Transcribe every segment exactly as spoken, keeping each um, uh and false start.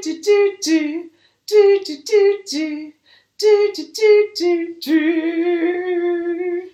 du, du, du. Du, du, du, du. Du, du, du, du, du.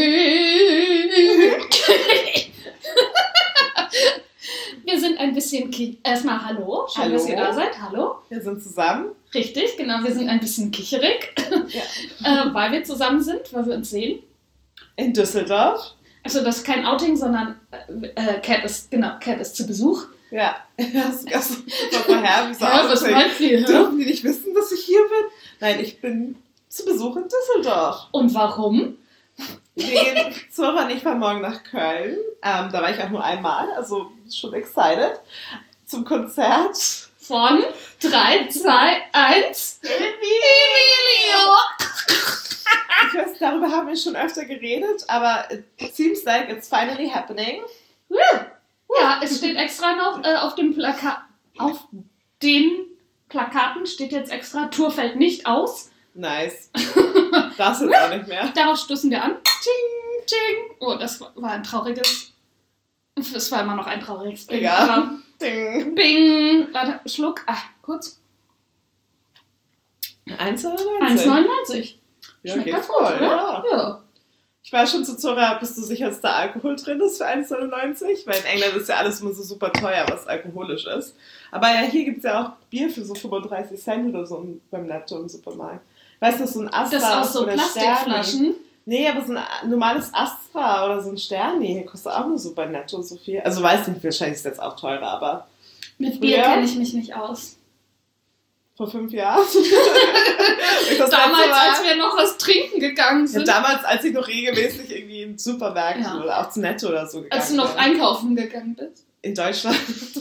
Wir sind ein bisschen... Ki- Erstmal hallo, schön, Hallo. dass ihr da seid. Hallo. Wir sind zusammen. Richtig, genau, wir sind ein bisschen kicherig, Ja. äh, weil wir zusammen sind, weil wir uns sehen. In Düsseldorf. Also das ist kein Outing, sondern äh, Cat ist, genau, Cat ist zu Besuch. Ja. Das ist ganz vorher. Wieso Ja, was meint ihr? Dürfen die nicht wissen, dass ich hier bin? Nein, ich bin zu Besuch in Düsseldorf. Und warum? Wir gehen, Zora und ich fahren morgen nach Köln. Ähm, da war ich auch nur einmal, also schon excited. Zum Konzert. Von drei, zwei, eins. Emilio! Ich weiß, darüber haben wir schon öfter geredet, aber it seems like it's finally happening. Ja, es steht extra noch äh, auf dem Plakat. Auf den Plakaten steht jetzt extra, Tour fällt nicht aus. Nice. Das jetzt auch nicht mehr. Darauf stoßen wir an. Ting, ting. Oh, das war ein trauriges. Das war immer noch ein trauriges Ding. Ja. Aber Ding. Bing. Warte, Schluck. Ah, kurz. eins Komma neunundneunzig. eins Komma neunundneunzig. Ja, Schmeckt geht ganz voll, gut, oder? ja. Ja. Ich war schon zu Zora, bist du sicher, dass da Alkohol drin ist für eins Komma neunundneunzig? Weil in England ist ja alles immer so super teuer, was alkoholisch ist. Aber ja, hier gibt es ja auch Bier für so fünfunddreißig Cent oder so beim Netto im Supermarkt. Weißt du, so ein Astra Das ist aus so oder Plastikflaschen. Sterni. Nee, aber so ein normales Astra oder so ein Sterni hier kostet auch nur so bei Netto so viel. Also weiß nicht, wahrscheinlich ist es jetzt auch teurer, aber Mit Bier Ja. kenne ich mich nicht aus. vor fünf Jahren. Ich das Damals, letzte Mal- als wir noch was trinken gegangen ja, sind. damals, als ich noch regelmäßig irgendwie in Supermärkten Ja. oder auch zu Netto oder so gegangen Als du noch bin. einkaufen gegangen bist. In Deutschland.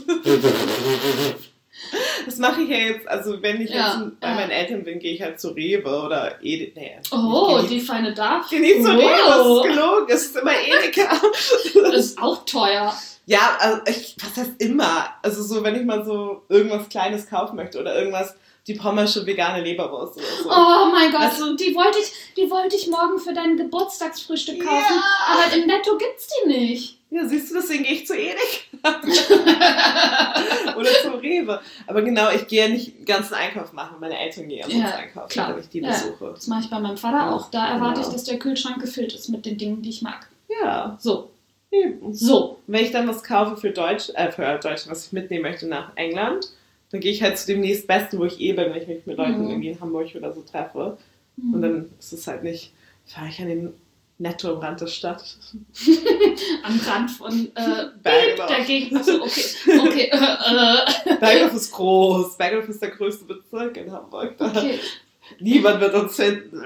Das mache ich ja jetzt, also wenn ich Ja, jetzt bei ja. meinen Eltern bin, gehe ich halt zu Rewe oder Edeka. Nee, Oh, ich gehe die feine Darf. nicht, geh nicht zu Oh. Rewe, das ist gelogen, es ist immer Edeka. Das ist auch teuer. Ja, also ich, was heißt immer? Also so, wenn ich mal so irgendwas Kleines kaufen möchte oder irgendwas, die pommersche vegane Leberwurst oder so. Oh mein Gott, Also- die wollte ich, die wollte ich morgen für dein Geburtstagsfrühstück kaufen. Ja. Aber im Netto gibt's die nicht. Ja, siehst du, deswegen gehe ich zu Edeka. Oder zu Rewe. Aber genau, ich gehe ja nicht den ganzen Einkauf machen. Meine Eltern gehen ja sonst Ja, einkaufen, klar. wenn ich die Ja. besuche. Das mache ich bei meinem Vater auch. Da erwarte Genau. ich, dass der Kühlschrank gefüllt ist mit den Dingen, die ich mag. Ja, So, eben. so. Wenn ich dann was kaufe für Deutsch, äh, für Deutschland, was ich mitnehmen möchte nach England, dann gehe ich halt zu dem nächstbesten, wo ich eh bin, wenn ich mich mit Leuten Mhm. irgendwie in Hamburg oder so treffe. Und dann ist es halt nicht, fahre ich an den Netto am Rand der Stadt. Am Rand von äh, Bergedorf. der Gegend. Achso, okay. Okay. Äh, äh. Bergedorf ist groß. Bergedorf ist der größte Bezirk in Hamburg. Da Okay. Niemand wird uns finden.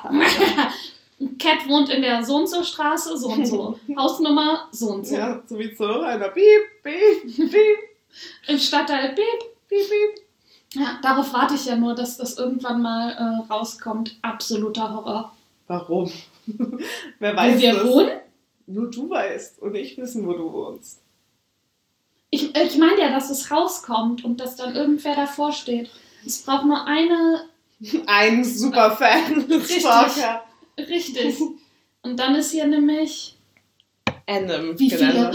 Cat wohnt in der so und so Straße, so und so. Hausnummer, so und so. Ja, so wie so einer Piep, piep, piep, Im Stadtteil Beep. piep, piep. Ja, darauf warte ich ja nur, dass das irgendwann mal äh, rauskommt. Absoluter Horror. Warum? Wer Wo weiß wir das? wohnen? Nur du weißt und ich wissen, wo du wohnst. Ich, ich meine ja, dass es rauskommt und dass dann irgendwer davor steht. Es braucht nur eine... Ein Superfan, Richtig. Stalker. Richtig. Und dann ist hier nämlich... Annam. Wie viele? genannt.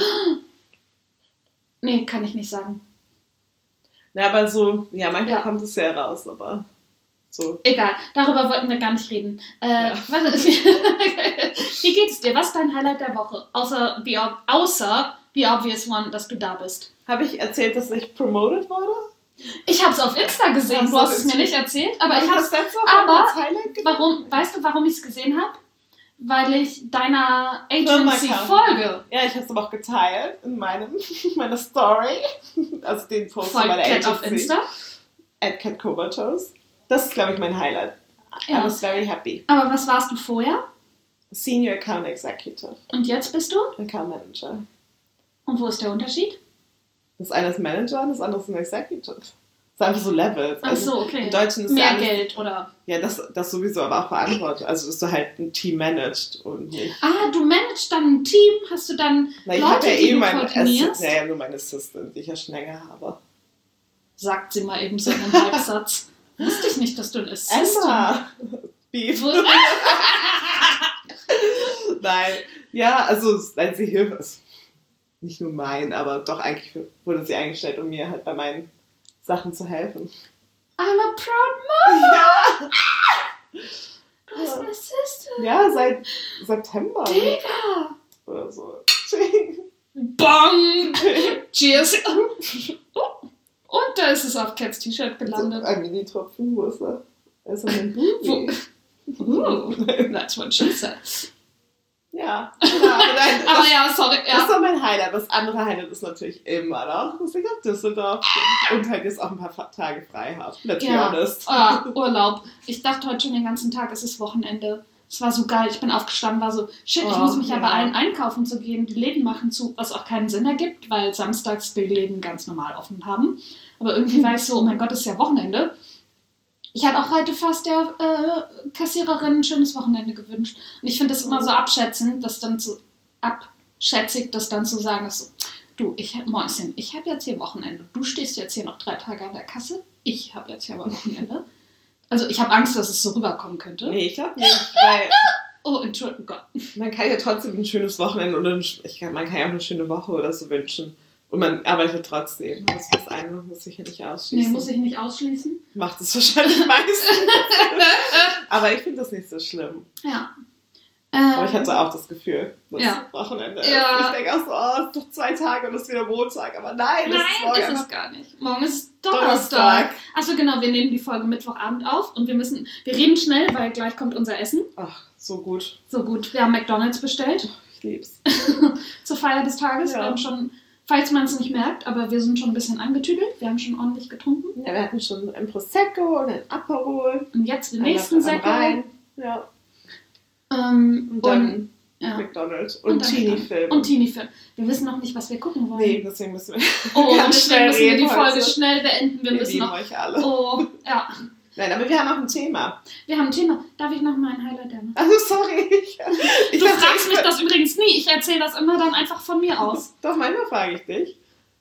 Nee, kann ich nicht sagen. Na, aber so, ja, manchmal Ja. kommt es ja raus, aber so. Egal, darüber wollten wir gar nicht reden. Äh, Ja. was, wie geht es dir? Was ist dein Highlight der Woche? Außer the, ob- außer the obvious one, dass du da bist. Habe ich erzählt, dass ich promoted wurde? Ich habe es auf Insta gesehen. Hast Du du hast es auf mir nicht erzählt, aber ich habe es. das aber- als Highlight genommen? Warum? Weißt du, warum ich es gesehen habe? Weil ich deiner Firma Agency kam. folge. Ja, ich habe es aber auch geteilt in meinem, meiner Story. Also den Post von Folgt meiner Cat Agency. auf Insta. At Cat Comatose. Das ist, glaube ich, mein Highlight. I Ja. was very happy. Aber was warst du vorher? Senior Account Executive. Und jetzt bist du? Account Manager. Und wo ist der Unterschied? Das eine ist Manager und das andere ist ein Executive. Das ist einfach so Levels. Ach Also so, okay. Im Deutschen ist Mehr ja alles, Geld oder... Ja, das, das sowieso, aber auch Verantwortung. Also, dass du halt ein Team managst und nicht. Ah, du managst dann ein Team? Hast du dann Na, ich Leute, habe ja die eh du meinen koordinierst? Assistant, naja, nur meine Assistant, die ich ja schon länger habe. Sagt sie mal eben so einen Halbsatz. Wusste ich nicht, dass du ein Assistant... Emma! Beef. Wo- Nein. Ja, also, nein, sie hilft es. Nicht nur mein, aber doch eigentlich wurde sie eingestellt, um mir halt bei meinen Sachen zu helfen. I'm a proud mom! Ja! Du hast eine Sister! Ja, seit September. Digga! Oder so. Bong! Cheers! Oh. Und da ist es auf Cats T-Shirt gelandet. So ein Mini-Tropfen, wo ist er? Er ist ein Baby. Ooh, that's what she said. Ja, genau. Nein, das, Aber ja, sorry. Ja. Das ist doch mein Highlight. Das andere Highlight ist natürlich immer noch, dass ich auf Düsseldorf bin und halt jetzt auch ein paar Tage frei habe. Let's Ja. be honest. Ah, Urlaub. Ich dachte heute schon den ganzen Tag, es ist Wochenende. Es war so geil. Ich bin aufgestanden, war so, shit, ich Oh, muss mich ja. ja beeilen, einkaufen zu gehen. Die Läden machen zu, was auch keinen Sinn ergibt, weil samstags die Läden ganz normal offen haben. Aber irgendwie war ich so, oh mein Gott, es ist ja Wochenende. Ich hatte auch heute fast der äh, Kassiererin ein schönes Wochenende gewünscht. Und ich finde das immer so abschätzend, das dann so abschätzig, das dann zu sagen, ist so, du, ich hab, Mäuschen, ich habe jetzt hier Wochenende. Du stehst jetzt hier noch drei Tage an der Kasse. Ich habe jetzt hier aber Wochenende. Also ich habe Angst, dass es so rüberkommen könnte. Nee, ich glaube nicht, weil Oh, Entschuldigung, Gott. man kann ja trotzdem ein schönes Wochenende oder ein, ich kann, man kann ja auch eine schöne Woche oder so wünschen. Und man arbeitet trotzdem. Das ist das eine, muss ich ja nicht ausschließen. Nee, muss ich nicht ausschließen. Macht es wahrscheinlich meistens. Aber ich finde das nicht so schlimm. Ja. Aber ich Ähm, hatte auch das Gefühl, dass Ja. es Wochenende ist. Ja. Ich denke auch so, oh, es ist doch zwei Tage und es ist wieder Montag. Aber nein, das ist Nein, morgen ist es einfach gar nicht. Morgen ist Donnerstag. Donnerstag. Achso, genau, wir nehmen die Folge Mittwochabend auf und wir müssen, wir reden schnell, weil gleich kommt unser Essen. Ach, so gut. So gut, wir haben McDonald's bestellt Ich lieb's. zur Feier des Tages. Ja. Wir haben schon, falls man es nicht merkt, aber wir sind schon ein bisschen angetüdelt. Wir haben schon ordentlich getrunken. Ja, wir hatten schon ein Prosecco und ein Aperol. Und jetzt den Einer nächsten am Säcke. Rhein. Ja. Ähm, Und dann und, ja. McDonald's Und und, dann Teenie-Film. Und Teenie-Film. Wir wissen noch nicht, was wir gucken wollen. Nee, deswegen müssen wir Oh, und ganz deswegen schnell müssen wir die reden Folge heute. schnell beenden. Wir Wir müssen lieben noch. euch alle. Oh, ja. Nein, aber wir haben auch ein Thema. Wir haben ein Thema. Darf ich noch mal ein Highlight machen? Also sorry. Ich, ich Du dachte, fragst ich mich würd- das übrigens nie. Ich erzähle das immer dann einfach von mir aus. Doch, manchmal frage ich dich.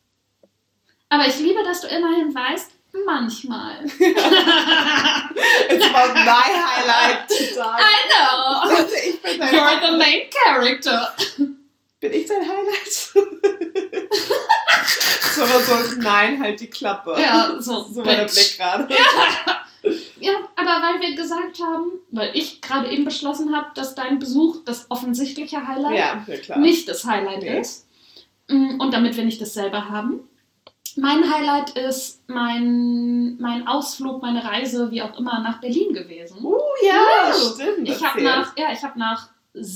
Aber ich liebe, dass du immerhin weißt, manchmal. It's about my highlight today. I know. Ich bin dein You're the main character. Bin ich dein Highlight? so, aber so, nein, halt die Klappe. Ja, so, So war der bitch. Blick gerade. Ja, aber weil wir gesagt haben, weil ich gerade eben beschlossen habe, dass dein Besuch das offensichtliche Highlight Ja, ja klar. nicht das Highlight Nee. ist. Mm, Und damit wir nicht dasselbe haben. Mein Highlight ist mein, mein Ausflug, meine Reise, wie auch immer, nach Berlin gewesen. Uh, ja, Ja. stimmt. Ich habe erzähl. nach, ja, ich hab nach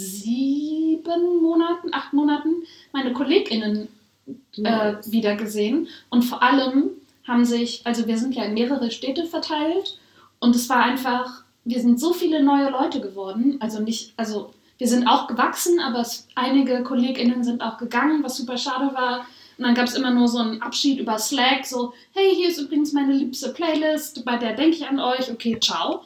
sieben Monaten, acht Monaten meine KollegInnen äh, wieder gesehen. Und vor allem haben sich, also wir sind ja in mehrere Städte verteilt und es war einfach, wir sind so viele neue Leute geworden. Also nicht, also wir sind auch gewachsen, aber es, einige KollegInnen sind auch gegangen, was super schade war. Und dann gab es immer nur so einen Abschied über Slack, so, hey, hier ist übrigens meine liebste Playlist, bei der denke ich an euch, okay, ciao.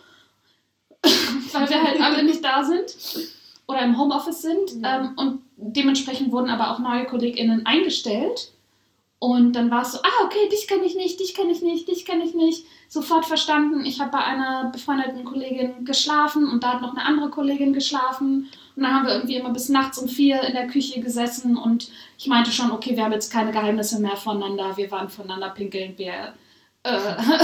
Weil wir halt alle nicht da sind oder im Homeoffice sind. Ja. Ähm, und dementsprechend wurden aber auch neue KollegInnen eingestellt. Und dann war es so, ah, okay, dich kenne ich nicht, dich kenne ich nicht, dich kenne ich nicht. Sofort verstanden, ich habe bei einer befreundeten Kollegin geschlafen und da hat noch eine andere Kollegin geschlafen. Und dann haben wir irgendwie immer bis nachts um vier in der Küche gesessen und ich meinte schon, okay, wir haben jetzt keine Geheimnisse mehr voneinander, wir waren voneinander pinkeln, wir... Äh,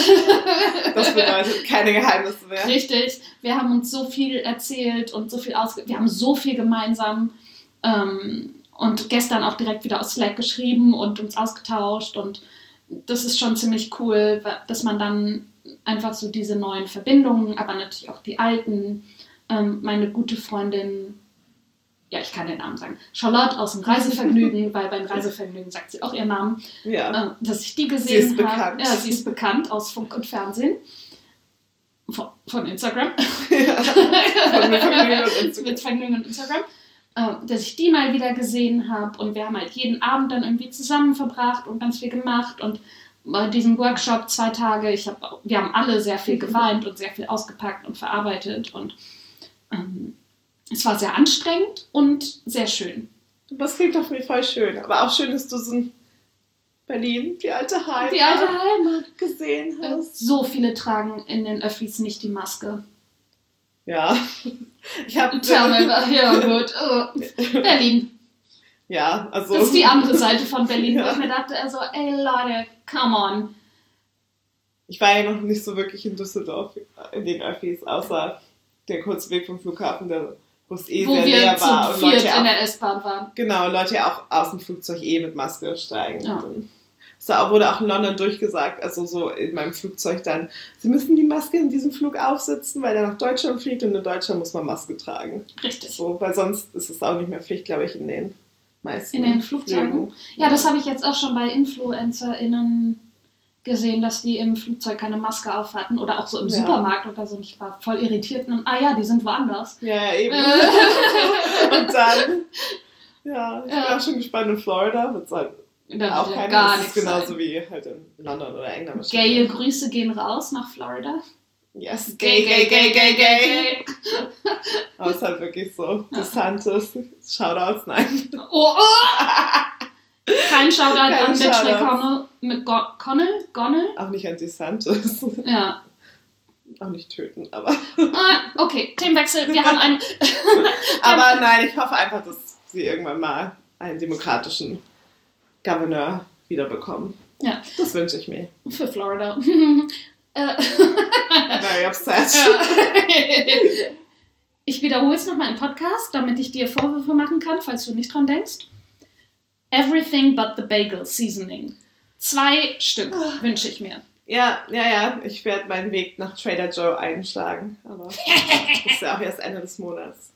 Das bedeutet keine Geheimnisse mehr. Richtig, wir haben uns so viel erzählt und so viel ausge... Wir haben so viel gemeinsam ähm, und gestern auch direkt wieder aus Slack geschrieben und uns ausgetauscht und das ist schon ziemlich cool, dass man dann einfach so diese neuen Verbindungen, aber natürlich auch die alten, ähm, meine gute Freundin, ja, ich kann den Namen sagen, Charlotte aus dem Reisevergnügen, weil beim Reisevergnügen sagt sie auch ihren Namen, Ja. äh, dass ich die Sie gesehen ist habe. bekannt. Ja, sie ist bekannt aus Funk und Fernsehen. Von, von Instagram. Ja. Von mit Vergnügen und Instagram. Mit Vergnügen und Instagram. Äh, dass ich die mal wieder gesehen habe und wir haben halt jeden Abend dann irgendwie zusammen verbracht und ganz viel gemacht und bei diesem Workshop zwei Tage, ich hab, wir haben alle sehr viel geweint und sehr viel ausgepackt und verarbeitet und ähm, es war sehr anstrengend und sehr schön. Das klingt doch mir voll schön. Aber auch schön, dass du so in Berlin, die alte Heimat, Die alte Heimat. gesehen Äh, hast. So viele tragen in den Öffis nicht die Maske. Ja. Ich habe Tell me about, ja gut. Oh. Berlin. Ja, also. Das ist die andere Seite von Berlin, wo Ja. ich mir dachte, also, ey Leute, come on. Ich war ja noch nicht so wirklich in Düsseldorf in den Öffis, außer der kurze Weg vom Flughafen, der, wo es eh Wo sehr wir leer zu war. Und viert Leute in auch, der S-Bahn waren. genau, Leute ja auch aus dem Flugzeug eh mit Maske steigen. Ja. Und so wurde auch in London durchgesagt, also so in meinem Flugzeug dann, sie müssen die Maske in diesem Flug aufsetzen, weil er nach Deutschland fliegt und in Deutschland muss man Maske tragen. Richtig. So, weil sonst ist es auch nicht mehr Pflicht, glaube ich, in den meisten In den Flugzeugen? Flügen. Ja, das habe ich jetzt auch schon bei InfluencerInnen gesehen, dass die im Flugzeug keine Maske auf hatten oder auch so im Ja. Supermarkt oder so. Und ich war voll irritiert und ah ja, die sind woanders. Ja, eben. Äh. Und dann, ja, ich bin Ja. auch schon gespannt, in Florida wird es halt Da auch wird ja keine, gar das ist nichts genauso sein. wie halt in London oder England. Gaye Grüße gehen raus nach Florida. Yes, gay, gay, gay, gay, gay. Aber es ist halt wirklich so, DeSantis, Shoutouts, nein. Oh, oh. Kein Shoutout Kein an Mitch Shoutout. McConnell. McConnell? Connell? Auch nicht an DeSantis. Ja. Auch nicht töten, aber. Ah, okay, Themenwechsel. Wir haben einen. Aber nein, ich hoffe einfach, dass sie irgendwann mal einen demokratischen Gouverneur wiederbekommen. Ja. Das wünsche ich mir. Für Florida. Äh, Very obsessed. ja. Ich wiederhole es nochmal im Podcast, damit ich dir Vorwürfe machen kann, falls du nicht dran denkst. Everything but the bagel seasoning. Zwei Stück wünsche ich mir. Ja, ja, ja. Ich werde meinen Weg nach Trader Joe einschlagen. Aber das ist ja auch erst Ende des Monats.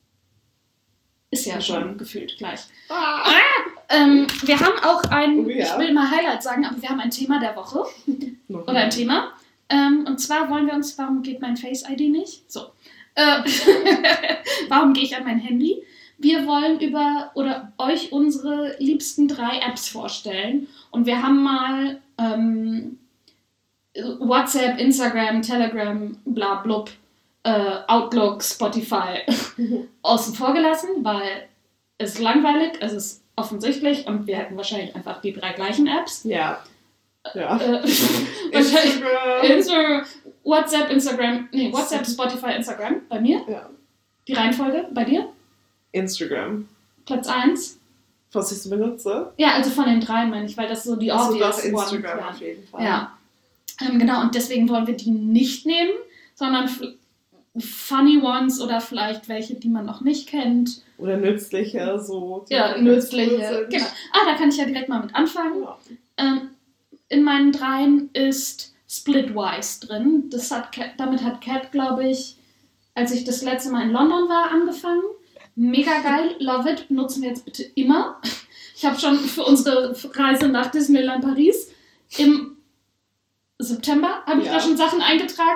Ist ja Ja, schon schon. gefühlt gleich. Ah. Ähm, wir haben auch ein, Oh ja. ich will mal Highlight sagen, aber wir haben ein Thema der Woche. Noch Oder ein Thema. Ähm, und zwar wollen wir uns, warum geht mein Face-I D nicht? So. Äh, warum gehe ich an mein Handy? Wir wollen über oder euch unsere liebsten drei Apps vorstellen. Und wir haben mal ähm, WhatsApp, Instagram, Telegram, bla blub, äh, Outlook, Spotify außen vor gelassen, weil es ist langweilig, es ist offensichtlich und wir hätten wahrscheinlich einfach die drei gleichen Apps. Ja. Ja. Äh, wahrscheinlich Instagram. Insta- WhatsApp, Instagram, nee, WhatsApp, Spotify, Instagram, bei mir. Ja. Die Reihenfolge, bei dir? Instagram. Platz eins. Was ich so benutze. Ja, also von den drei meine ich, weil das so die Also obvious doch Instagram ones auf jeden Fall. Ja, ähm, genau, und deswegen wollen wir die nicht nehmen, sondern f- funny ones oder vielleicht welche, die man noch nicht kennt. Oder nützliche, so. die Ja, ganz cool nützliche. sind. Genau. Ah, da kann ich ja direkt mal mit anfangen. Ja. Ähm, in meinen dreien ist Splitwise drin. Das hat Kat, damit hat Kat, glaube ich, als ich das letzte Mal in London war, angefangen. Mega geil, love it, benutzen wir jetzt bitte immer. Ich habe schon für unsere Reise nach Disneyland Paris im September, habe ich Ja. da schon Sachen eingetragen.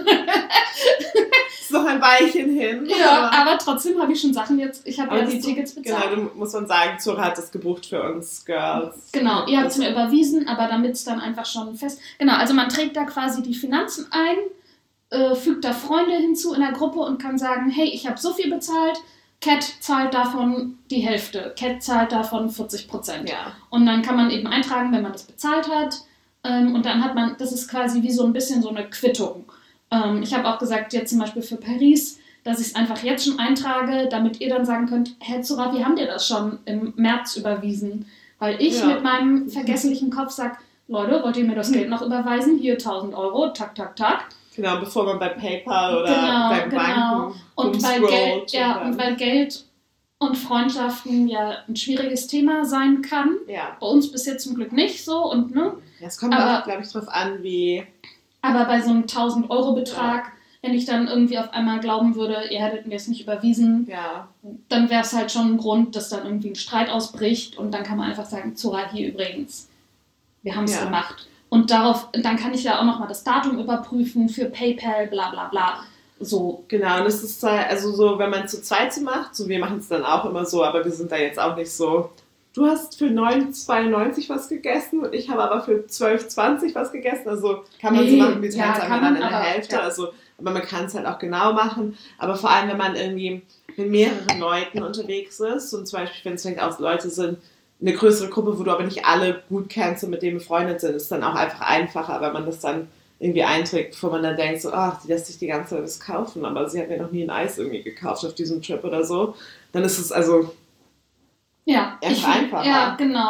Ist noch ein Weilchen hin. Ja, aber trotzdem habe ich schon Sachen jetzt, ich habe Aber ja die das- Tickets bezahlt. Genau, du, muss man sagen, Zora hat das gebucht für uns Girls. Genau, ihr habt es Das- mir überwiesen, aber damit es dann einfach schon fest... Genau, also man trägt da quasi die Finanzen ein, äh, fügt da Freunde hinzu in der Gruppe und kann sagen, hey, ich habe so viel bezahlt, Cat zahlt davon die Hälfte, Cat zahlt davon vierzig Prozent. Ja. Und dann kann man eben eintragen, wenn man das bezahlt hat. Ähm, und dann hat man, das ist quasi wie so ein bisschen so eine Quittung. Ähm, ich habe auch gesagt, jetzt zum Beispiel für Paris, dass ich es einfach jetzt schon eintrage, damit ihr dann sagen könnt, Herr Zora, wie haben dir das schon im März überwiesen? Weil ich Ja. mit meinem vergesslichen Kopf sage, Leute, wollt ihr mir das Geld noch überweisen? Hier tausend Euro, tak, tak, tak. Genau, bevor man bei PayPal oder Genau, beim genau. Banken Und weil, rumscrollt Geld, ja, dann- und weil Geld und Freundschaften ja ein schwieriges Thema sein kann. ja. Bei uns bis jetzt zum Glück nicht so. Und, ne? Ja, es kommt Aber- auch, glaube ich, drauf an, wie. Aber bei so einem tausend Euro Betrag, wenn ich dann irgendwie auf einmal glauben würde, ihr hättet mir es nicht überwiesen, Ja. dann wäre es halt schon ein Grund, dass dann irgendwie ein Streit ausbricht und dann kann man einfach sagen, Zora, hier übrigens, wir haben es Ja. gemacht. Und darauf, dann kann ich ja auch nochmal das Datum überprüfen für PayPal, bla bla bla. So. Genau, und es ist zwar- also so, wenn man zu zweit so macht, so wir machen es dann auch immer so, aber wir sind da jetzt auch nicht so. Du hast für neun Euro zweiundneunzig was gegessen und ich habe aber für zwölf Euro zwanzig was gegessen. Also kann man so Nee, machen, wir teilen ja, es kann einfach man, dann in der aber- Hälfte. ja. Also, aber man kann es halt auch genau machen. Aber vor allem, wenn man irgendwie mit mehreren Leuten unterwegs ist und zum Beispiel, wenn es vielleicht auch Leute sind, eine größere Gruppe, wo du aber nicht alle gut kennst und mit denen befreundet sind, ist dann auch einfach einfacher, weil man das dann irgendwie einträgt, bevor man dann denkt, so, ach, die lässt sich die ganze Zeit was kaufen, aber sie hat mir noch nie ein Eis irgendwie gekauft auf diesem Trip oder so. Dann ist es also Ja, Einfach ich, einfacher. ja, genau.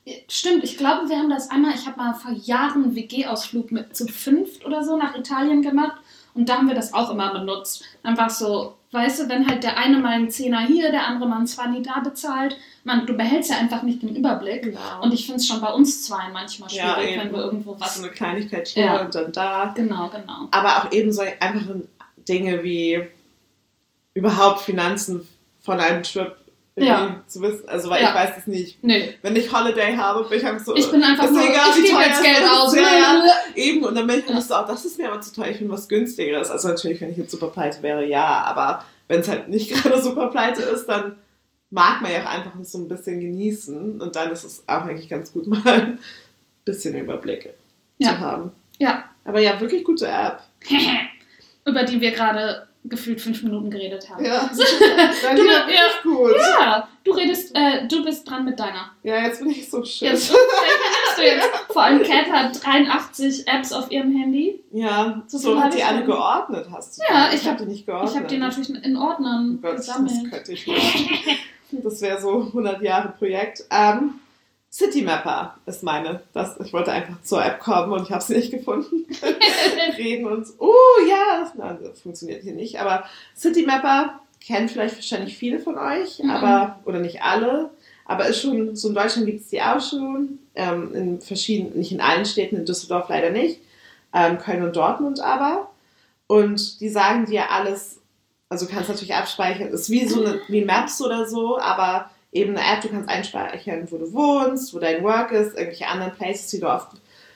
Stimmt, ich glaube, wir haben das einmal, ich habe mal vor Jahren einen W G-Ausflug mit zu fünft oder so nach Italien gemacht und da haben wir das auch immer benutzt. Dann war es so, weißt du, wenn halt der eine mal einen Zehner hier, der andere mal einen Zwanni da bezahlt, man, du behältst ja einfach nicht den Überblick. Genau. Und ich finde es schon bei uns zwei manchmal schwierig, ja, wenn wir irgendwo was... So eine Kleinigkeit hier Ja. und dann da. Genau, genau. Aber auch eben so einfache Dinge wie überhaupt Finanzen von einem Trip irgendwie Ja. zu wissen. Also, weil Ja. ich weiß es nicht. Nee. Wenn ich Holiday habe, bin ich einfach so... Ich bin einfach ist nur, egal, ich wie gebe teuer jetzt es Geld ist. aus. Ja, ja, eben. Und dann bin ich Ja. so, auch das ist mir aber zu teuer. Ich finde was günstigeres. Also natürlich, wenn ich jetzt super pleite wäre, ja. Aber wenn es halt nicht gerade super pleite ist, dann mag man ja auch einfach so ein bisschen genießen. Und dann ist es auch eigentlich ganz gut, mal ein bisschen Überblick Ja. zu haben. Ja. Aber ja, wirklich gute App. Über die wir gerade gefühlt fünf Minuten geredet haben. Ja, Du, dann ja, ist gut. ja, du redest, äh, du bist dran mit deiner. Ja, jetzt bin ich so schön. Jetzt, welche nimmst du jetzt? Vor allem Kat hat dreiundachtzig Apps auf ihrem Handy. Ja, So so viel hat hab die ich alle dann. geordnet, hast du. Ja, die. ich hab- die nicht geordnet. Ich habe die natürlich in Ordnern Oh Gott, das gesammelt. könnte ich nicht. Das wäre so hundert Jahre Projekt. Ähm, Citymapper ist meine. Das, ich wollte einfach zur App kommen und ich habe sie nicht gefunden. Reden uns. Oh ja, das, nein, das funktioniert hier nicht. Aber Citymapper kennen vielleicht wahrscheinlich viele von euch, Mhm. aber oder nicht alle. Aber ist schon, so in Deutschland gibt es die auch schon. Ähm, in verschiedenen, nicht in allen Städten, in Düsseldorf leider nicht. Ähm, Köln und Dortmund aber. Und die sagen dir alles, also du kannst natürlich abspeichern, ist wie so eine, wie Maps oder so, aber eben eine App, du kannst einspeichern, wo du wohnst, wo dein Work ist, irgendwelche anderen Places, die du oft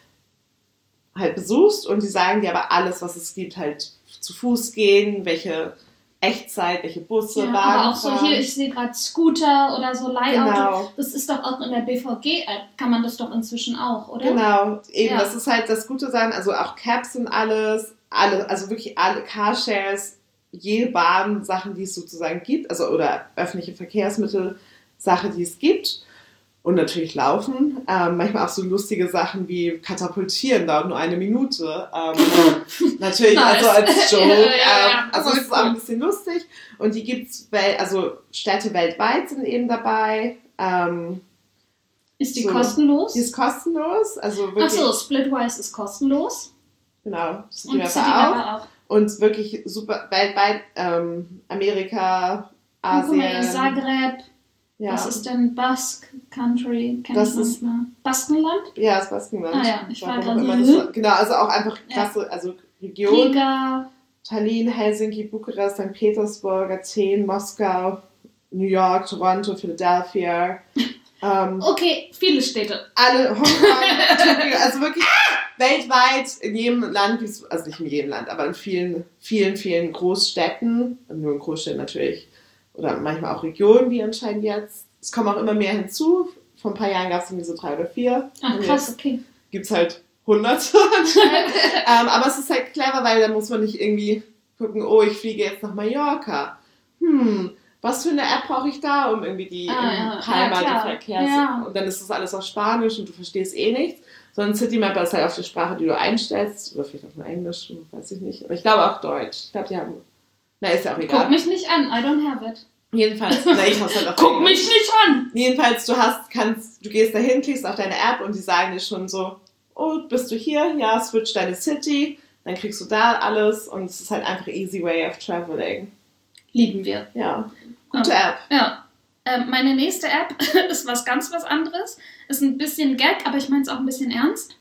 halt besuchst und die sagen dir aber alles, was es gibt, halt zu Fuß gehen, welche Echtzeit, welche Busse, Ja, Bahnen aber auch so fahren. hier, ich sehe gerade Scooter oder so Leihauto. Genau. Das ist doch auch in der B V G-App, kann man das doch inzwischen auch, oder? Genau, eben, Ja. das ist halt das Gute sein, also auch Cabs und alles, alle, also wirklich alle Carshares, jede Bahn, Sachen, die es sozusagen gibt, also oder öffentliche Verkehrsmittel, Sachen, die es gibt. Und natürlich laufen. Ähm, manchmal auch so lustige Sachen wie Katapultieren, dauert nur eine Minute. Ähm, natürlich, Nice. also als Joke. Ja, ja, ja. Ähm, also Voll es ist auch ein bisschen lustig. Und die gibt's, wel- also Städte weltweit sind eben dabei. Ähm, Ist die So. kostenlos? die ist kostenlos. Also wirklich, Achso, Splitwise ist kostenlos. genau, Und Citymapper auch. Citymapper auch. Und wirklich super weltweit, ähm, Amerika, Und guck mal hier, Asien. Zagreb. Ja, Was ist denn Basque Country? Kenn Das ich ist- manchmal. Baskenland? ja, das Baskenland. Ah ja, ich war Warum gerade auch immer so, das war. Genau, also auch einfach krasse, also Region. Riga. Tallinn, Helsinki, Bukarest, Sankt Petersburg, Athen, Moskau, New York, Toronto, Philadelphia. Ähm, Okay, viele Städte. alle, Hongkong, Tokio, also wirklich weltweit in jedem Land, gibt's- also nicht in jedem Land, aber in vielen, vielen, vielen Großstädten, nur in Großstädten natürlich, oder manchmal auch Regionen, wie anscheinend jetzt. Es kommen auch immer mehr hinzu. Vor ein paar Jahren gab es irgendwie so drei oder vier. Ach Und krass, jetzt okay. gibt es halt hunderte anscheinend. ähm, aber es ist halt clever, weil da muss man nicht irgendwie gucken, oh, ich fliege jetzt nach Mallorca. Hm, was für eine App brauche ich da, um irgendwie die Ah, ja. ähm, Palma, Ja, klar. die Verkehrs... Ja. Und dann ist das alles auf Spanisch und du verstehst eh nichts. Sondern Citymapper ist halt auf die Sprache, die du einstellst. Oder vielleicht auch nur Englisch, weiß ich nicht. Aber ich glaube auch Deutsch. Ich glaube, die haben... Na, ist ja auch egal. Guck mich nicht an, I don't have it. Jedenfalls, na, ich hab's halt auf Guck Englisch. mich nicht an! Jedenfalls, du hast, kannst, du gehst dahin, klickst auf deine App und die sagen dir schon so, oh, bist du hier? Ja, switch deine City. Dann kriegst du da alles und es ist halt einfach easy way of traveling. Lieben wir. Ja, gute App. Ja. Ähm, meine nächste App ist was ganz was anderes. Ist ein bisschen Gag, aber ich meine es auch ein bisschen ernst.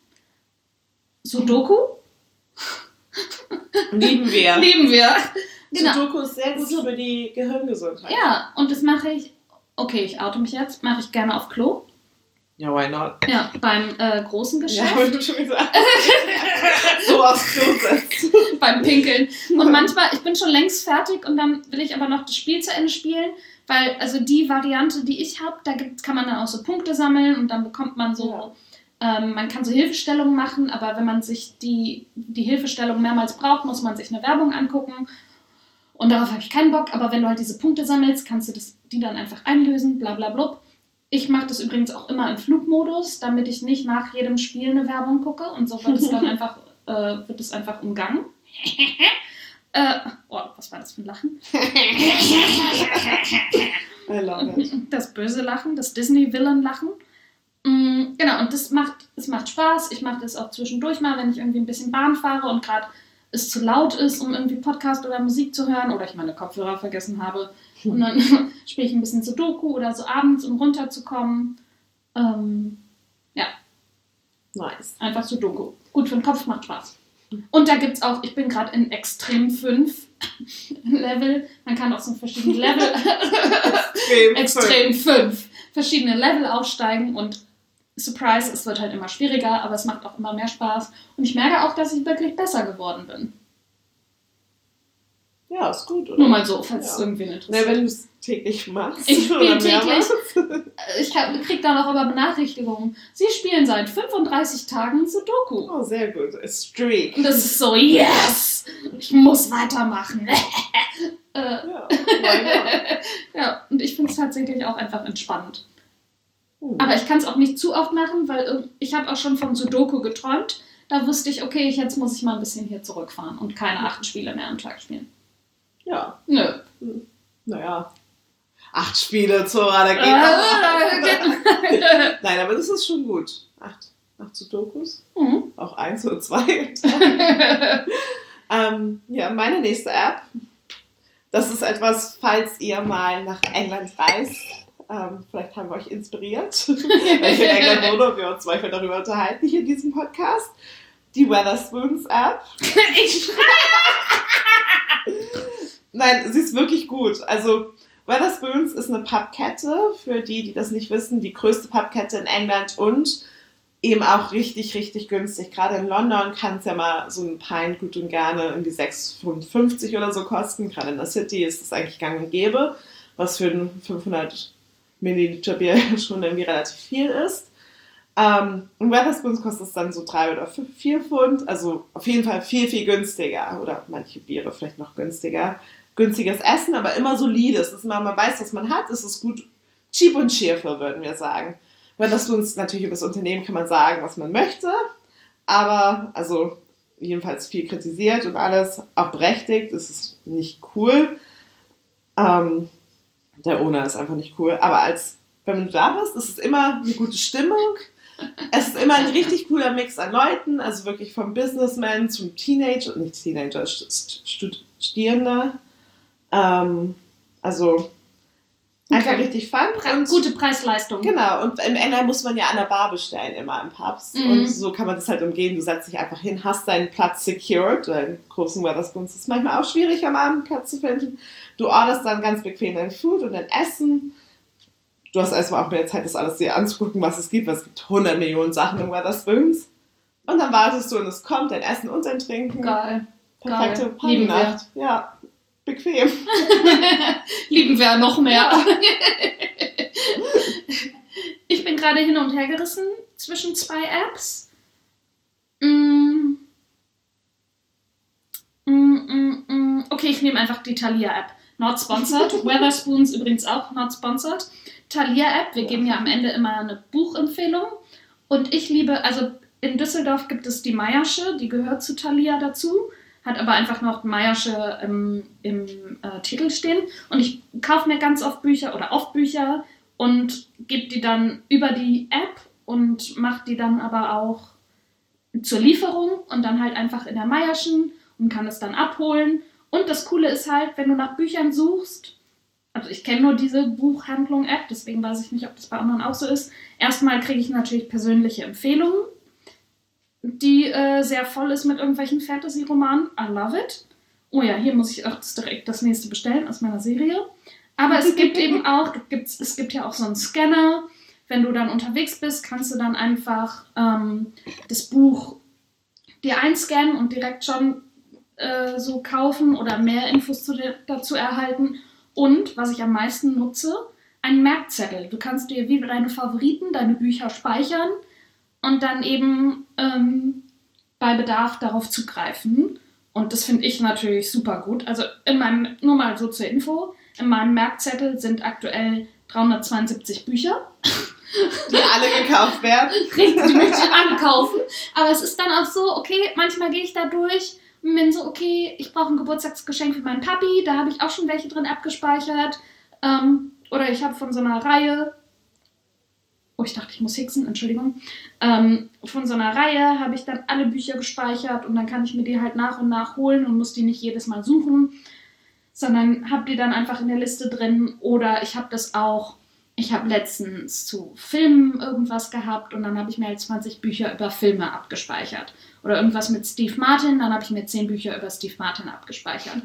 Sudoku? Lieben wir. Lieben wir. Genau. Sudoku ist sehr gut So- für die Gehirngesundheit. Ja, und das mache ich, okay, ich oute mich jetzt, mache ich gerne auf Klo. Ja, why not? Ja, beim äh, großen Ja, Geschäft, hab ich mir schon gesagt. So aufs Klo setzt. beim Pinkeln. Und manchmal, ich bin schon längst fertig und dann will ich aber noch das Spiel zu Ende spielen, weil also die Variante, die ich habe, da gibt's, kann man dann auch so Punkte sammeln und dann bekommt man so, ähm, man kann so Hilfestellungen machen, aber wenn man sich die, die Hilfestellung mehrmals braucht, muss man sich eine Werbung angucken. Und darauf habe ich keinen Bock, aber wenn du halt diese Punkte sammelst, kannst du das, die dann einfach einlösen, bla bla blub. Ich mache das übrigens auch immer im Flugmodus, damit ich nicht nach jedem Spiel eine Werbung gucke und so wird es dann einfach, äh, wird es einfach umgangen. äh, oh, was war das für ein Lachen? I love it. Das böse Lachen, das Disney-Villain-Lachen. Mm, genau, und das macht, es macht Spaß. Ich mache das auch zwischendurch mal, wenn ich irgendwie ein bisschen Bahn fahre und gerade es zu laut ist, um irgendwie Podcast oder Musik zu hören oder ich meine Kopfhörer vergessen habe. Hm. Und dann spiele ich ein bisschen Sudoku oder so abends, um runterzukommen. Ähm, ja. Nice. Einfach Sudoku. Gut für den Kopf, macht Spaß. Und da gibt es auch, ich bin gerade in Extrem fünf Level. Man kann auch so verschiedene Level. Extrem, Extrem fünf verschiedene Level aufsteigen und Surprise, es wird halt immer schwieriger, aber es macht auch immer mehr Spaß. Und ich merke auch, dass ich wirklich besser geworden bin. Ja, ist gut, oder? Nur mal so, falls ja. es irgendwen interessiert. Na, wenn du es täglich machst. Ich spiele täglich. Ich kriege dann auch immer Benachrichtigungen. Sie spielen seit fünfunddreißig Tagen Sudoku. Oh, sehr gut. A streak. Und das ist so, yes! Ich muss weitermachen. äh, ja, why not? ja, und ich finde es tatsächlich auch einfach entspannt. Hm. Aber ich kann es auch nicht zu oft machen, weil ich habe auch schon vom Sudoku geträumt. Da wusste ich, okay, jetzt muss ich mal ein bisschen hier zurückfahren und keine acht Spiele mehr am Tag spielen. Ja. Nö. Hm. Naja. Acht Spiele, Zora, da geht äh, Nein, aber das ist schon gut. Acht, acht Sudokus. Mhm. Auch eins oder zwei. ähm, ja, meine nächste App. Das ist etwas, falls ihr mal nach England reist. Ähm, vielleicht haben wir euch inspiriert, weil ich in England wohne und wir uns zwei darüber unterhalten hier in diesem Podcast. Die Wetherspoons App. Ich schreie! Nein, sie ist wirklich gut. Also Wetherspoons ist eine Pubkette, für die, die das nicht wissen, die größte Pubkette in England und eben auch richtig, richtig günstig. Gerade in London kann es ja mal so ein Pint gut und gerne irgendwie sechs Pfund fünfzig oder so kosten. Gerade in der City ist es eigentlich gang und gäbe, was für ein fünfhundert Milliliter Bier schon irgendwie relativ viel ist. Ähm, und Wetherspoons kostet es dann so drei oder vier Pfund, also auf jeden Fall viel, viel günstiger oder manche Biere vielleicht noch günstiger. Günstiges Essen, aber immer solide. Es ist immer, man weiß, was man hat, es ist gut, cheap und cheerful, würden wir sagen. Wetherspoons, natürlich über das Unternehmen kann man sagen, was man möchte, aber, also jedenfalls viel kritisiert und alles, auch berechtigt, es ist nicht cool. Ähm, der Owner ist einfach nicht cool, aber als, wenn du da bist, ist es immer eine gute Stimmung. Es ist immer ein richtig cooler Mix an Leuten, also wirklich vom Businessman zum Teenager, nicht Teenager, Studierender. Ähm, also einfach okay. Richtig fun. Und gute Preis-Leistung. Genau, und im England muss man ja an der Bar bestellen, immer im Pubs. Mhm. Und so kann man das halt umgehen. Du setzt dich einfach hin, hast deinen Platz secured. In großen Wetherspoons ist es manchmal auch schwierig, am Abend Platz zu finden. Du orderst dann ganz bequem dein Food und dein Essen. Du hast erstmal auch mehr Zeit, das alles dir anzugucken, was es gibt, weil es gibt hundert Millionen Sachen in Wetherspoons. Und dann wartest du und es kommt, dein Essen und dein Trinken. Geil. Perfekte Partynacht. Ja, bequem. Lieben wir noch mehr. Ich bin gerade hin und her gerissen zwischen zwei Apps. Mm. Mm, mm, mm. Okay, ich nehme einfach die Thalia-App. Not sponsored. Wetherspoons übrigens auch not sponsored. Thalia-App, wir geben ja am Ende immer eine Buchempfehlung. Und ich liebe, also in Düsseldorf gibt es die Meiersche, die gehört zu Thalia dazu, hat aber einfach noch Meiersche im, im äh, Titel stehen. Und ich kaufe mir ganz oft Bücher oder oft Bücher und gebe die dann über die App und mache die dann aber auch zur Lieferung und dann halt einfach in der Meierschen und kann es dann abholen. Und das Coole ist halt, wenn du nach Büchern suchst, also ich kenne nur diese Buchhandlung-App, deswegen weiß ich nicht, ob das bei anderen auch so ist. Erstmal kriege ich natürlich persönliche Empfehlungen, die äh, sehr voll ist mit irgendwelchen Fantasy-Romanen. I love it. Oh ja, hier muss ich auch das direkt das nächste bestellen aus meiner Serie. Aber es gibt eben auch, gibt's, es gibt ja auch so einen Scanner. Wenn du dann unterwegs bist, kannst du dann einfach ähm, das Buch dir einscannen und direkt schon äh, so kaufen oder mehr Infos zu de- dazu erhalten. Und, was ich am meisten nutze, ein Merkzettel. Du kannst dir wie deine Favoriten, deine Bücher speichern und dann eben ähm, bei Bedarf darauf zugreifen. Und das finde ich natürlich super gut. Also in meinem, nur mal so zur Info, in meinem Merkzettel sind aktuell dreihundertzweiundsiebzig Bücher. Die alle gekauft werden. Richtig, die möchte ich ankaufen. Aber es ist dann auch so, okay, manchmal gehe ich da durch und bin so, okay, ich brauche ein Geburtstagsgeschenk für meinen Papi, da habe ich auch schon welche drin abgespeichert. Ähm, oder ich habe von so einer Reihe oh, ich dachte, ich muss hixen, Entschuldigung, ähm, von so einer Reihe habe ich dann alle Bücher gespeichert und dann kann ich mir die halt nach und nach holen und muss die nicht jedes Mal suchen, sondern habe die dann einfach in der Liste drin. Oder ich habe das auch, ich habe letztens zu Filmen irgendwas gehabt und dann habe ich mir halt zwanzig Bücher über Filme abgespeichert. Oder irgendwas mit Steve Martin, dann habe ich mir zehn Bücher über Steve Martin abgespeichert.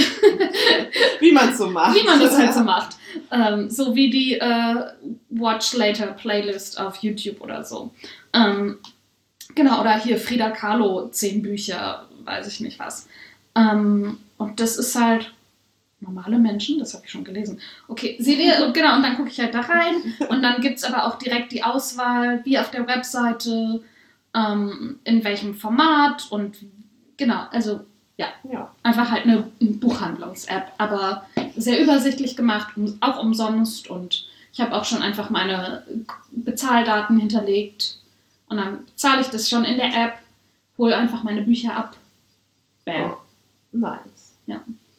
Wie man es so macht. Wie man das halt so macht. Ähm, so wie die äh, Watch Later Playlist auf YouTube oder so. Ähm, genau, oder hier Frida Kahlo, zehn Bücher, weiß ich nicht was. Ähm, und das ist halt normale Menschen, das habe ich schon gelesen. Okay, seht ihr, genau, und dann gucke ich halt da rein und dann gibt es aber auch direkt die Auswahl, wie auf der Webseite, ähm, in welchem Format und genau, also ja, Ja. einfach halt eine Buchhandlungs-App, aber sehr übersichtlich gemacht, um- auch umsonst und ich habe auch schon einfach meine Bezahldaten hinterlegt und dann bezahle ich das schon in der App, hole einfach meine Bücher ab. Bam. Oh, nice. Ja.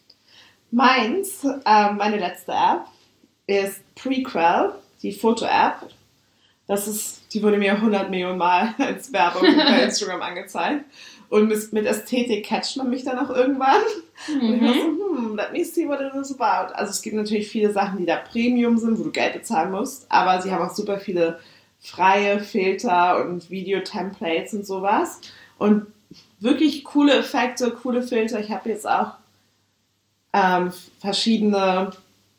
Meins, ähm, meine letzte App, ist Prequel, die Foto-App. Das ist, die wurde mir hundert Millionen Mal als Werbung bei Instagram angezeigt. Und mit, mit Ästhetik catcht man mich dann auch irgendwann. Und ich war so, hm, let me see what it is about. Also es gibt natürlich viele Sachen, die da Premium sind, wo du Geld bezahlen musst. Aber sie haben auch super viele freie Filter und Video-Templates und sowas. Und wirklich coole Effekte, coole Filter. Ich habe jetzt auch ähm, verschiedene,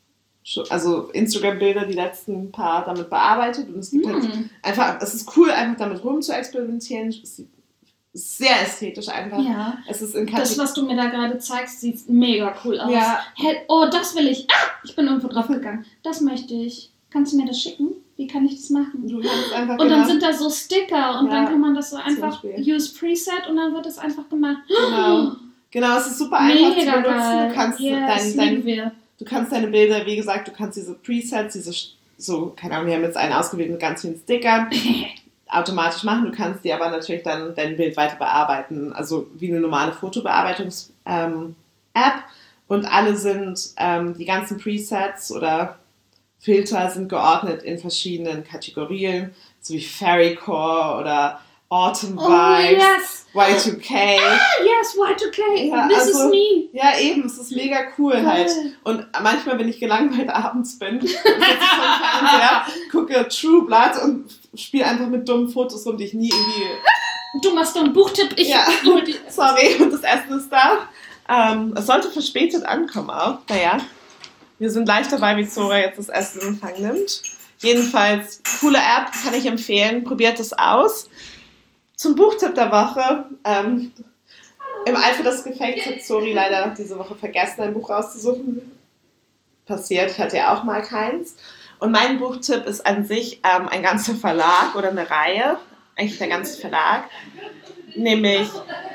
also Instagram-Bilder, die letzten paar damit bearbeitet. Und es gibt halt Hm. einfach, es ist cool, einfach damit rum zu experimentieren. Es ist sehr ästhetisch einfach. Ja. Es ist in Das, Kategorien. was du mir da gerade zeigst, sieht mega cool aus. Ja. Hey, oh, das will ich. Ah, ich bin irgendwo drauf gegangen. Das möchte ich. Kannst du mir das schicken? Wie kann ich das machen? Du kannst einfach Und dann genau, sind da so Sticker und Ja, dann kann man das so einfach Beispiel. use Preset und dann wird das einfach gemacht. genau, genau, es ist super einfach zu Mega benutzen. geil. Du kannst yes, dein, lieben dein, wir. du kannst deine Bilder, wie gesagt, du kannst diese Presets, diese so, keine Ahnung, wir haben jetzt einen ausgewählt mit ganz vielen Stickern, automatisch machen. Du kannst die aber natürlich dann dein Bild weiter bearbeiten, also wie eine normale Fotobearbeitungs-App. Ähm, App. Und alle sind, ähm, die ganzen Presets oder Filter sind geordnet in verschiedenen Kategorien, so wie Fairycore oder Autumn Oh, Vibes, yes. Y two K. Ah, yes, Y two K. Ja, This also- is me. Ja, eben, es ist mega cool Geil. halt. Und manchmal, wenn ich gelangweilt abends bin, sitze ich vom Fernseher, gucke True Blood und spiele einfach mit dummen Fotos rum, die ich nie irgendwie... Du machst doch einen Buchtipp. Ich Ja. hol die. Sorry, und das Essen ist da. Ähm, es sollte verspätet ankommen auch. Naja, wir sind live dabei, wie Zora jetzt das Essen in Empfang nimmt. Jedenfalls, coole App, kann ich empfehlen. Probiert es aus. Zum Buchtipp der Woche. Ähm, Im Eifer des Gefechts hat Zori leider diese Woche vergessen, ein Buch rauszusuchen. Passiert, ich hatte ja auch mal keins. Und mein Buchtipp ist an sich ähm, ein ganzer Verlag oder eine Reihe. Eigentlich der ganze Verlag. Nämlich...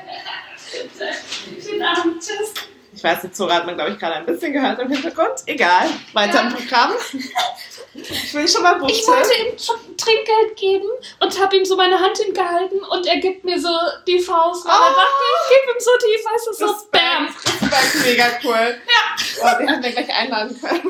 Tschüss. Ich weiß nicht, Zora hat man, glaube ich, gerade ein bisschen gehört im Hintergrund. Egal, weiter im Programm. Ich will schon mal Ich Buchtipp. wollte ihm schon Trinkgeld geben und habe ihm so meine Hand hingehalten und er gibt mir so die Faust, weil er Oh. dachte, ich gebe ihm so die, weißt du, so Bam. Das ist mega cool. Ja. Oh, den hätten wir gleich einladen können.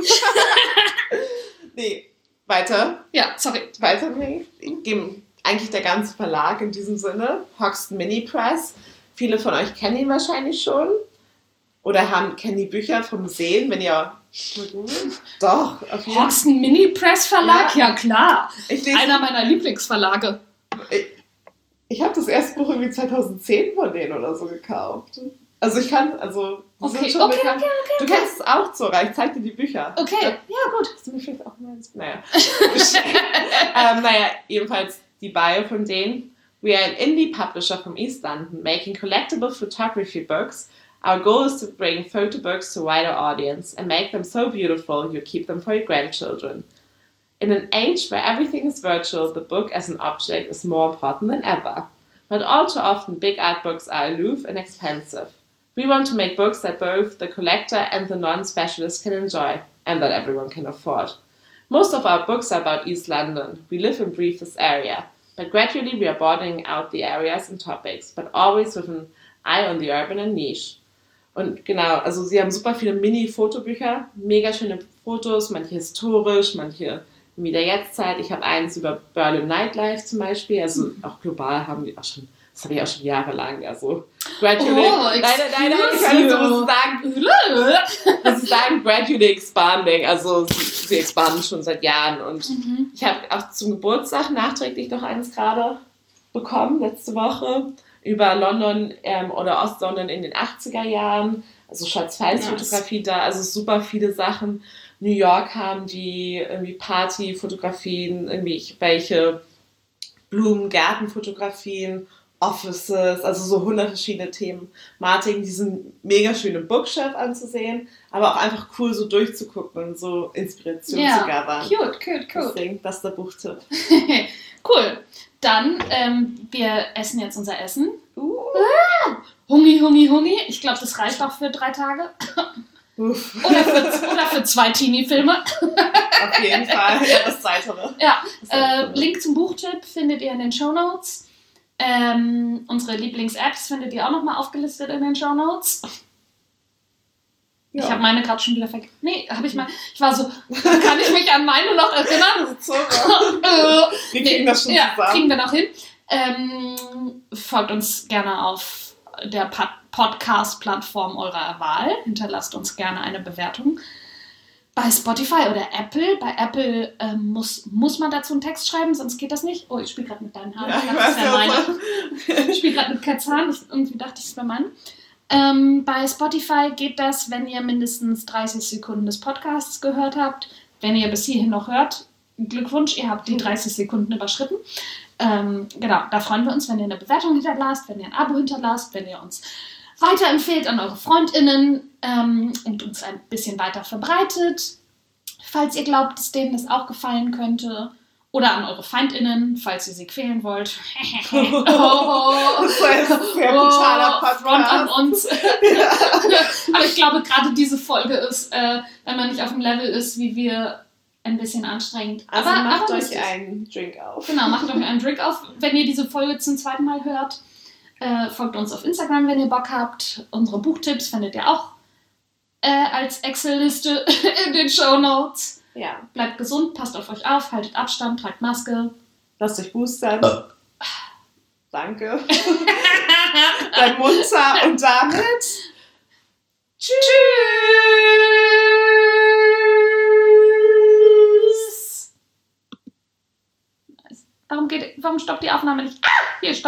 Nee, weiter. Ja, sorry. Weiter, nee. Geben eigentlich der ganze Verlag in diesem Sinne. Hoxton Mini Press. Viele von euch kennen ihn wahrscheinlich schon. Oder haben, kennen die Bücher vom Sehen, wenn ihr... Doch, auf jeden Fall. Hoxton Mini Press Verlag? Ja, klar. Ich lese Einer meiner Lieblingsverlage. Ich, ich habe das erste Buch irgendwie zweitausendzehn von denen oder so gekauft. Also ich kann, also... die Okay, sind schon okay, bekannt. okay, okay. Du kennst es auch, Zora. Ich zeig dir die Bücher. Okay, ja gut. Hast du mir vielleicht auch mal... Naja. ähm, naja, jedenfalls die Bio von denen. We are an indie publisher from East London making collectible photography books. Our goal is to bring photo books to a wider audience and make them so beautiful you keep them for your grandchildren. In an age where everything is virtual, the book as an object is more important than ever. But all too often, big art books are aloof and expensive. We want to make books that both the collector and the non-specialist can enjoy, and that everyone can afford. Most of our books are about East London. We live and breathe this area. But gradually we are broadening out the areas and topics, but always with an eye on the urban and niche. Und genau, also sie haben super viele Mini-Fotobücher, mega schöne Fotos, manche historisch, manche irgendwie der Jetztzeit. Ich habe eins über Berlin Nightlife zum Beispiel. Also auch global haben wir auch schon, das habe ich auch schon jahrelang. Also gradually, Oh, nein, nein, nein, nein, ich kann so muss sagen, muss ich sagen, gradually expanding. Also sie, sie expanden schon seit Jahren. Und Mhm. ich habe auch zum Geburtstag nachträglich noch eins gerade bekommen, letzte Woche, über London ähm, oder Ostlondon in den achtziger Jahren. Also Schwarz-Weiß-Fotografie da, also super viele Sachen. New York haben die irgendwie Partyfotografien, irgendwie welche Blumen, Gärtenfotografien, Offices, also so hundert verschiedene Themen. Martin, diesen mega schönen Bookshelf anzusehen, aber auch einfach cool so durchzugucken und so Inspiration Ja, zu gathern. cute, cute, cute. Deswegen, das ist der Buchtipp. Cool. Dann, ähm, wir essen jetzt unser Essen. Uh. Ah, Hungi, Hungi, Hungi. Ich glaube, das reicht auch für drei Tage. Uff. Oder für, oder für zwei Teenie-Filme. Auf jeden Fall, ja, das Zweitere. Ja, Das äh, Zweitere. Link zum Buchtipp findet ihr in den Shownotes. Ähm, unsere Lieblings-Apps findet ihr auch nochmal aufgelistet in den Shownotes. Ja. Ich habe meine gerade schon wieder vergessen. Nee, habe ich mal. Ich war so, kann ich mich an meine noch erinnern? So, wir kriegen das schon ja, zusammen. kriegen wir noch hin. Ähm, folgt uns gerne auf der Pa- Podcast-Plattform eurer Wahl. Hinterlasst uns gerne eine Bewertung. Bei Spotify oder Apple. Bei Apple ähm, muss, muss man dazu einen Text schreiben, sonst geht das nicht. Oh, ich spiele gerade mit deinen Haaren. Ja, ich ich dachte, das weiß wäre ja meine. Ich spiele gerade mit Kats Haaren. Ich, irgendwie dachte ich, es wäre mein. Ähm, bei Spotify geht das, wenn ihr mindestens dreißig Sekunden des Podcasts gehört habt. Wenn ihr bis hierhin noch hört, Glückwunsch, ihr habt die dreißig Sekunden überschritten. Ähm, genau, da freuen wir uns, wenn ihr eine Bewertung hinterlasst, wenn ihr ein Abo hinterlasst, wenn ihr uns weiterempfehlt an eure FreundInnen ähm, und uns ein bisschen weiter verbreitet. Falls ihr glaubt, dass denen das auch gefallen könnte. Oder an eure FeindInnen, falls ihr sie quälen wollt. Oh, das ist ein sehr brutaler Oh, Front an Podcast. uns. Aber ich glaube, gerade diese Folge ist, äh, wenn man nicht auf dem Level ist, wie wir, ein bisschen anstrengend. Also aber, macht aber euch lustig. einen Drink auf. Genau, macht euch einen Drink auf, wenn ihr diese Folge zum zweiten Mal hört. Äh, folgt uns auf Instagram, wenn ihr Bock habt. Unsere Buchtipps findet ihr auch äh, als Excel-Liste in den Shownotes. Ja, Bleibt gesund, passt auf euch auf, haltet Abstand, tragt Maske. lasst euch boostern. Danke. Dann munter und damit Tschüss! Warum, geht, warum stoppt die Aufnahme nicht? Ah, hier stoppt.